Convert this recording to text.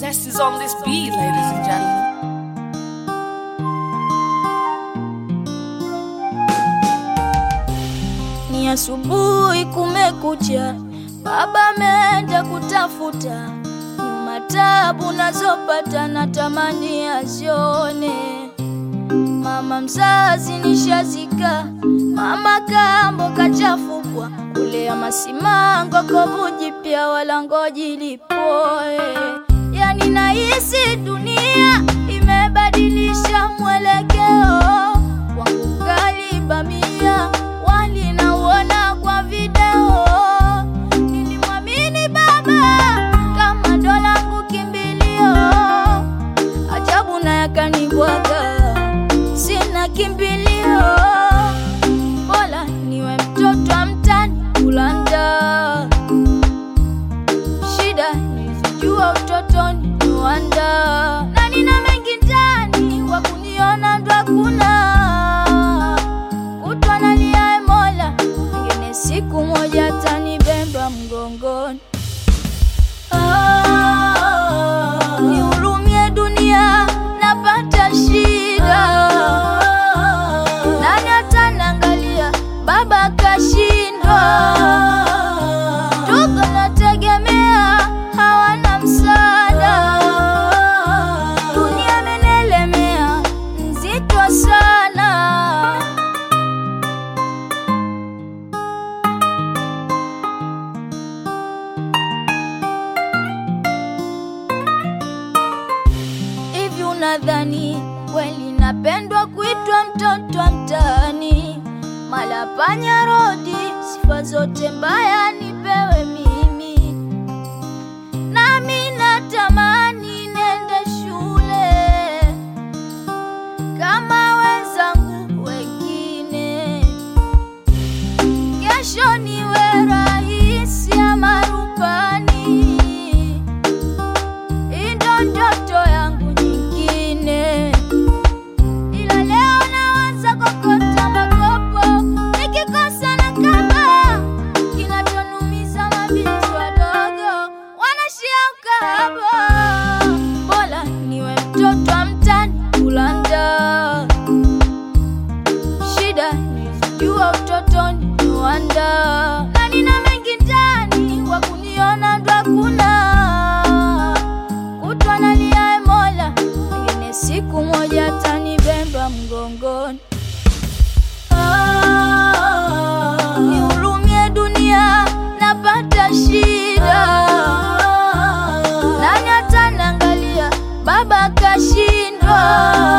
Test is on this beat, ladies and gentlemen. Ni asubuhi kumekucha, baba ameenda kutafuta, nyuma tabu nazopata natamani azione. Mama mzazi nishazika, mama kambo kachafukwa, kulea masimango kovu jipya wala ngoji lipoe. Yani nahisi dunia imebadilisha mwelekeo wangu, kalibamia wali nauona kwa video. Nilimwamini baba kama dolangu kimbilio, ajabu na yakanibwaga, sina kimbilio. Bola niwe mtoto wa mtani kulanda, shida nilizijua utotoni Rwanda, na nina mengi ndani wa kuniona ndo hakuna. Kutwa nalia Mola, pengine siku moja atanibeba mgongoni. Nihurumie dunia, napata shida. Nani ataniangalia, baba kashindwa. Ndugu nategemea, hawana msaada. Dunia imenielemea, nzito sana. Hivi unadhani kweli napendwa kuitwa mtoto wa mtaani? Malapanya rodi, sifa zote mbaya nipewe mimi. Nami natamani nende shule kama wenzangu wengine, kesho niwe rais ama rubani. Ndo ndoto yangu nyingine, ila leo naanza kokota makopo, nikikosa na kama kinatonumiza mabinti wadogo wanashia ukahaba. Bola niwe mtoto wa mtani kulanda, shida nilizijua utotoni Rwanda, na nina mengi ndani wa kuniona ndo hakuna. Kutwa nalia Mola, pengine siku moja atanibeba mgongoni. Nihurumie dunia, napata shida. Nani ataniangalia, baba kashindwa.